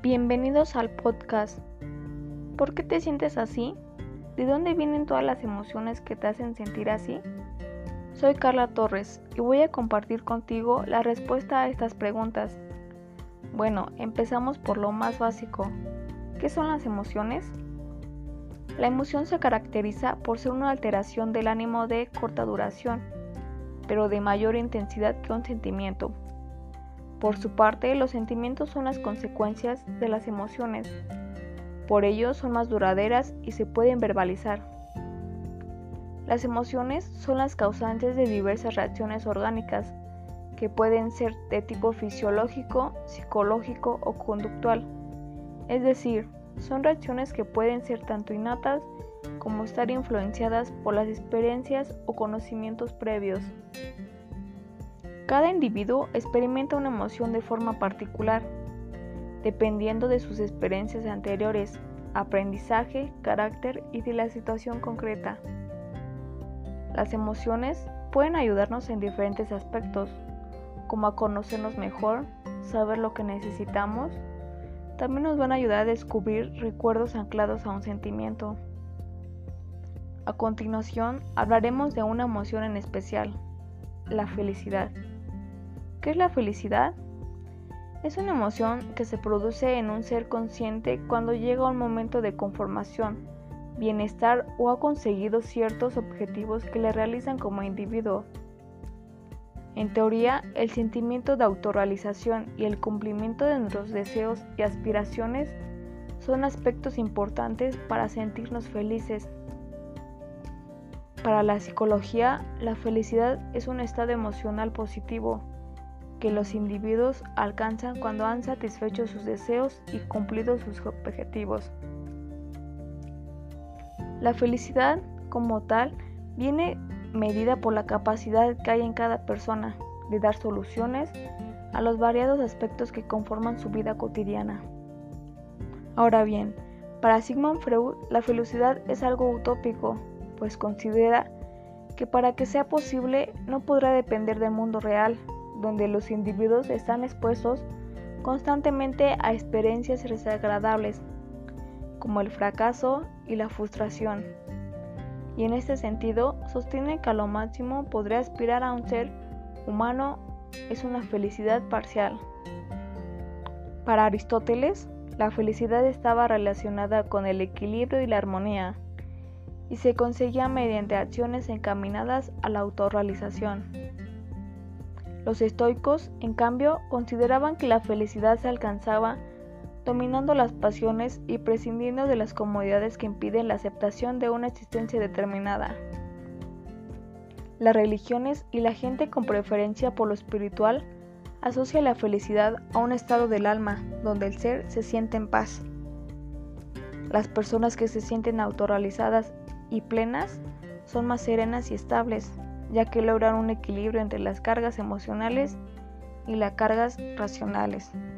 Bienvenidos al podcast. ¿Por qué te sientes así? ¿De dónde vienen todas las emociones que te hacen sentir así? Soy Carla Torres y voy a compartir contigo la respuesta a estas preguntas. Bueno, empezamos por lo más básico. ¿Qué son las emociones? La emoción se caracteriza por ser una alteración del ánimo de corta duración, pero de mayor intensidad que un sentimiento. Por su parte, los sentimientos son las consecuencias de las emociones. Por ello, son más duraderas y se pueden verbalizar. Las emociones son las causantes de diversas reacciones orgánicas, que pueden ser de tipo fisiológico, psicológico o conductual. Es decir, son reacciones que pueden ser tanto innatas como estar influenciadas por las experiencias o conocimientos previos. Cada individuo experimenta una emoción de forma particular, dependiendo de sus experiencias anteriores, aprendizaje, carácter y de la situación concreta. Las emociones pueden ayudarnos en diferentes aspectos, como a conocernos mejor, saber lo que necesitamos. También nos van a ayudar a descubrir recuerdos anclados a un sentimiento. A continuación, hablaremos de una emoción en especial, la felicidad. ¿Qué es la felicidad? Es una emoción que se produce en un ser consciente cuando llega a un momento de conformación, bienestar o ha conseguido ciertos objetivos que le realizan como individuo. En teoría, el sentimiento de autorrealización y el cumplimiento de nuestros deseos y aspiraciones son aspectos importantes para sentirnos felices. Para la psicología, la felicidad es un estado emocional positivo que los individuos alcanzan cuando han satisfecho sus deseos y cumplido sus objetivos. La felicidad, como tal, viene medida por la capacidad que hay en cada persona de dar soluciones a los variados aspectos que conforman su vida cotidiana. Ahora bien, para Sigmund Freud, la felicidad es algo utópico, pues considera que para que sea posible no podrá depender del mundo real, donde los individuos están expuestos constantemente a experiencias desagradables, como el fracaso y la frustración. Y en este sentido, sostiene que a lo máximo podría aspirar a un ser humano es una felicidad parcial. Para Aristóteles, la felicidad estaba relacionada con el equilibrio y la armonía, y se conseguía mediante acciones encaminadas a la autorrealización. Los estoicos, en cambio, consideraban que la felicidad se alcanzaba dominando las pasiones y prescindiendo de las comodidades que impiden la aceptación de una existencia determinada. Las religiones y la gente con preferencia por lo espiritual asocia la felicidad a un estado del alma donde el ser se siente en paz. Las personas que se sienten autorrealizadas y plenas son más serenas y estables, ya que logran un equilibrio entre las cargas emocionales y las cargas racionales.